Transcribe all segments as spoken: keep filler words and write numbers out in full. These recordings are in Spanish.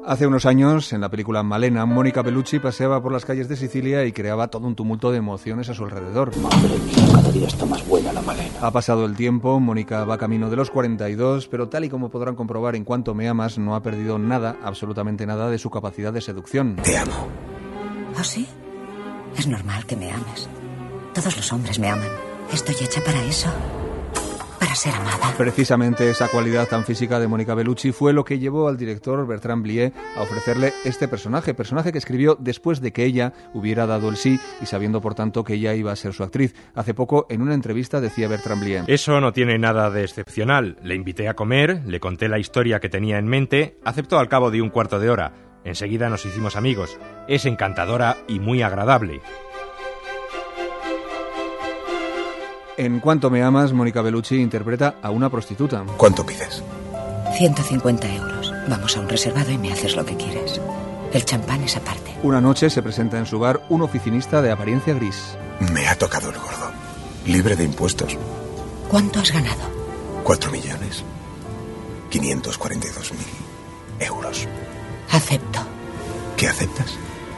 Hace unos años, en la película Malena, Mónica Bellucci paseaba por las calles de Sicilia y creaba todo un tumulto de emociones a su alrededor. Madre mía, cada día está más buena la Malena. Ha pasado el tiempo, Mónica va camino de los cuarenta y dos, pero tal y como podrán comprobar en Cuánto me amas, no ha perdido nada, absolutamente nada, de su capacidad de seducción. Te amo. ¿Oh, sí? Es normal que me ames. Todos los hombres me aman. Estoy hecha para eso. Para ser amada. Precisamente esa cualidad tan física de Mónica Bellucci fue lo que llevó al director Bertrand Blier a ofrecerle este personaje, personaje que escribió después de que ella hubiera dado el sí y sabiendo por tanto que ella iba a ser su actriz. Hace poco, en una entrevista, decía Bertrand Blier: eso no tiene nada de excepcional. Le invité a comer, le conté la historia que tenía en mente, aceptó al cabo de un cuarto de hora. Enseguida nos hicimos amigos. Es encantadora y muy agradable. En Cuánto me amas, Mónica Bellucci interpreta a una prostituta. ¿Cuánto pides? ciento cincuenta euros. Vamos a un reservado y me haces lo que quieres. El champán es aparte. Una noche se presenta en su bar un oficinista de apariencia gris. Me ha tocado el gordo. Libre de impuestos. ¿Cuánto has ganado? Cuatro millones. quinientos cuarenta y dos mil euros. Acepto. ¿Qué aceptas?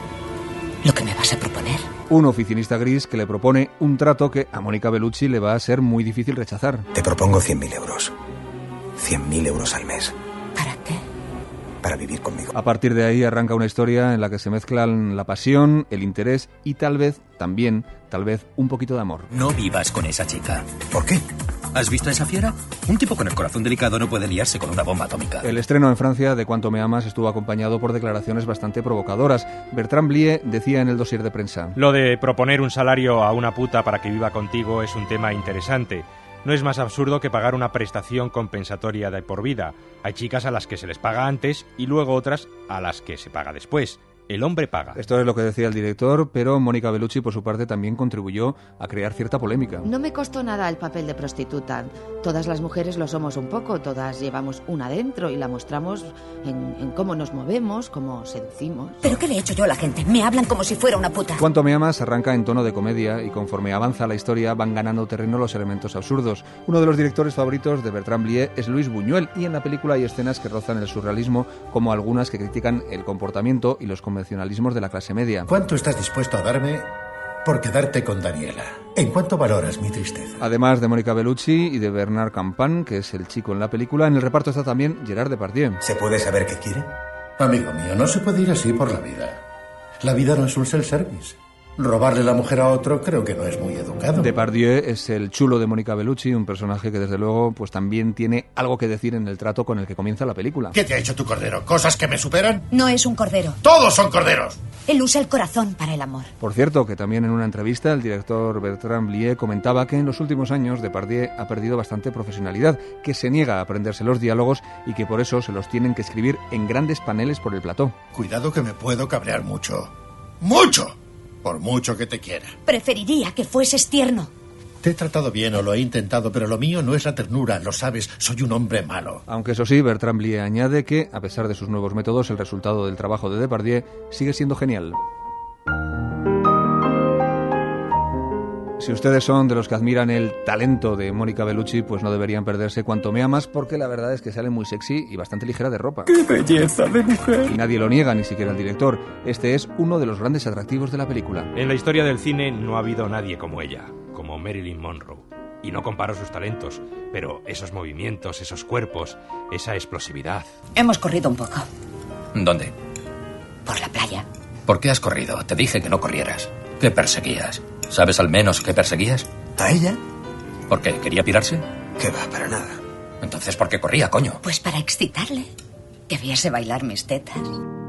Lo que me vas a proponer. Un oficinista gris que le propone un trato que a Mónica Bellucci le va a ser muy difícil rechazar. Te propongo cien mil euros. cien mil euros al mes. ¿Para qué? Para vivir conmigo. A partir de ahí arranca una historia en la que se mezclan la pasión, el interés y tal vez, también, tal vez, un poquito de amor. No vivas con esa chica. ¿Por qué? ¿Has visto a esa fiera? Un tipo con el corazón delicado no puede liarse con una bomba atómica. El estreno en Francia de Cuánto me amas estuvo acompañado por declaraciones bastante provocadoras. Bertrand Blier decía en el dossier de prensa: lo de proponer un salario a una puta para que viva contigo es un tema interesante. No es más absurdo que pagar una prestación compensatoria de por vida. Hay chicas a las que se les paga antes y luego otras a las que se paga después. El hombre paga. Esto es lo que decía el director, pero Mónica Bellucci, por su parte, también contribuyó a crear cierta polémica. No me costó nada el papel de prostituta. Todas las mujeres lo somos un poco, todas llevamos una dentro y la mostramos en, en cómo nos movemos, cómo seducimos. ¿Pero qué le he hecho yo a la gente? Me hablan como si fuera una puta. Cuánto me amas arranca en tono de comedia y conforme avanza la historia van ganando terreno los elementos absurdos. Uno de los directores favoritos de Bertrand Blier es Luis Buñuel y en la película hay escenas que rozan el surrealismo, como algunas que critican el comportamiento y los convencionalismos de la clase media. ¿Cuánto estás dispuesto a darme por quedarte con Daniela? ¿En cuánto valoras mi tristeza? Además de Mónica Bellucci y de Bernard Campan, que es el chico en la película, en el reparto está también Gerard Depardieu. ¿Se puede saber qué quiere? Amigo mío, no se puede ir así por la vida. La vida no es un self-service. Robarle la mujer a otro creo que no es muy educado. Depardieu es el chulo de Mónica Bellucci, un personaje que desde luego pues también tiene algo que decir en el trato con el que comienza la película. ¿Qué te ha hecho tu cordero? ¿Cosas que me superan? No es un cordero. ¡Todos son corderos! Él usa el corazón para el amor. Por cierto, que también en una entrevista el director Bertrand Blier comentaba que en los últimos años Depardieu ha perdido bastante profesionalidad, que se niega a aprenderse los diálogos y que por eso se los tienen que escribir en grandes paneles por el plató. Cuidado que me puedo cabrear mucho. ¡Mucho! Por mucho que te quiera. Preferiría que fueses tierno. Te he tratado bien o lo he intentado, pero lo mío no es la ternura, lo sabes, soy un hombre malo. Aunque eso sí, Bertrand Blier añade que, a pesar de sus nuevos métodos, el resultado del trabajo de Depardieu sigue siendo genial. Si ustedes son de los que admiran el talento de Mónica Bellucci, pues no deberían perderse Cuánto me amas, porque la verdad es que sale muy sexy y bastante ligera de ropa. ¡Qué belleza de mujer! Y nadie lo niega, ni siquiera el director. Este es uno de los grandes atractivos de la película. En la historia del cine no ha habido nadie como ella, como Marilyn Monroe. Y no comparo sus talentos, pero esos movimientos, esos cuerpos, esa explosividad. Hemos corrido un poco. ¿Dónde? Por la playa. ¿Por qué has corrido? Te dije que no corrieras. ¿Qué perseguías? ¿Sabes al menos qué perseguías? ¿A ella? ¿Por qué? ¿Quería pirarse? ¿Qué va? Para nada. Entonces, ¿por qué corría, coño? Pues para excitarle. Que viese bailar mis tetas.